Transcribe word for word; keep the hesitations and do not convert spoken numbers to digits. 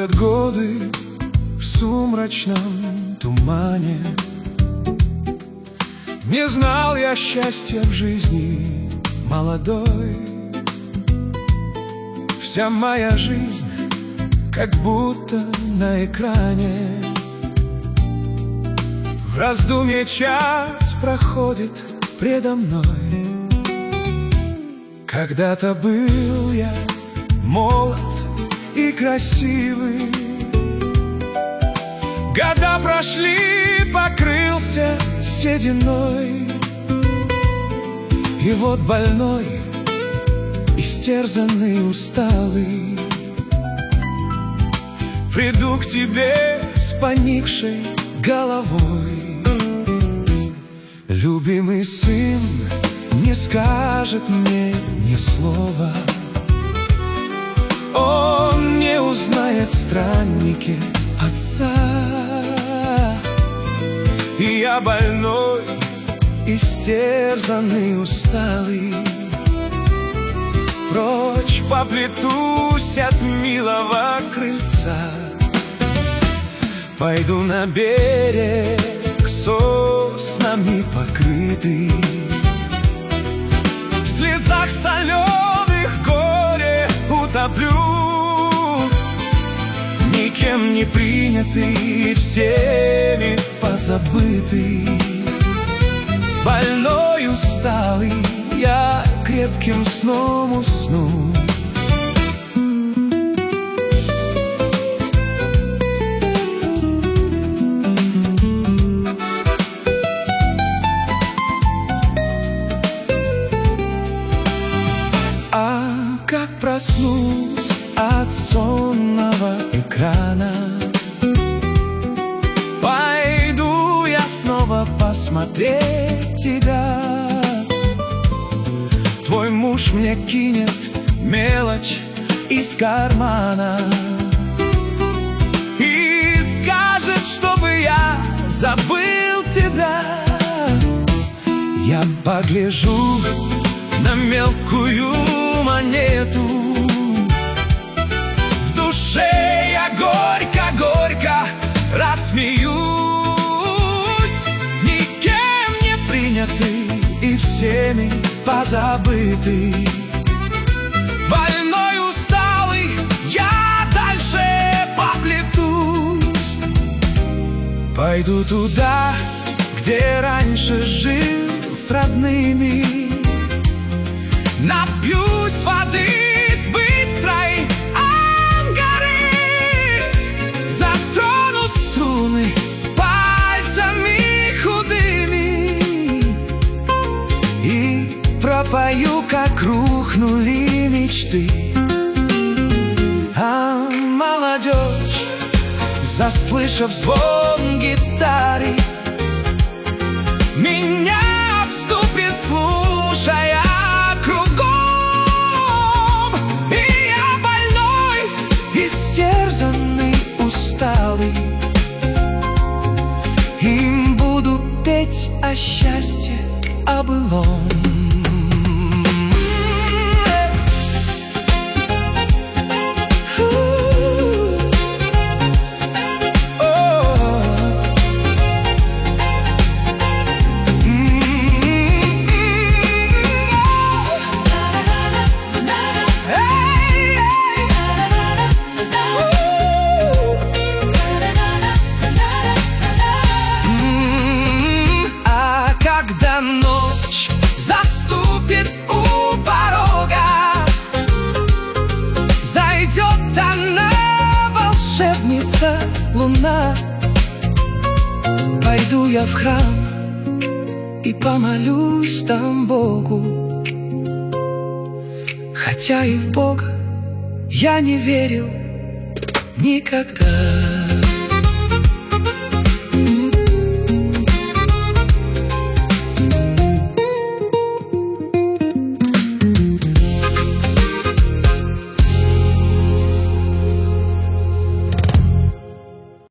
Проходят годы в сумрачном тумане. Не знал я счастья в жизни молодой. Вся моя жизнь как будто на экране. В раздумье час проходит предо мной. Когда-то был я молод и красивый. Года прошли, покрылся сединой. И вот больной, истерзанный, усталый, приду к тебе с поникшей головой. Любимый сын не скажет мне ни слова. Он не узнает в страннике отца. И я больной, истерзанный, усталый, прочь поплетусь от милого крыльца. Пойду на берег, соснами покрытый, в слезах соленых горе утоплю. Никем не принятый, всеми позабытый, больной, усталый, я крепким сном усну. А как проснусь от сонного экрана, пойду я снова посмотреть тебя. Твой муж мне кинет мелочь из кармана и скажет, чтобы я забыл тебя. Я погляжу на мелкую монету. В душе я горько-горько рассмеюсь. Никем не принятый и всеми позабытый, больной, усталый, я дальше поплетусь. Пойду туда, где раньше жил с родными, напьюсь воды с быстрой ангары, затрону струны пальцами худыми и пропою, как рухнули мечты. А молодежь, заслышав звон гитары, меня обступит, слушая кругом. И я больной, истерзанный, усталый, им буду петь о счастье, о былом. Ночь заступит у порога, зайдет она, волшебница луна. Пойду я в храм и помолюсь там Богу, хотя и в Бога я не верил никогда.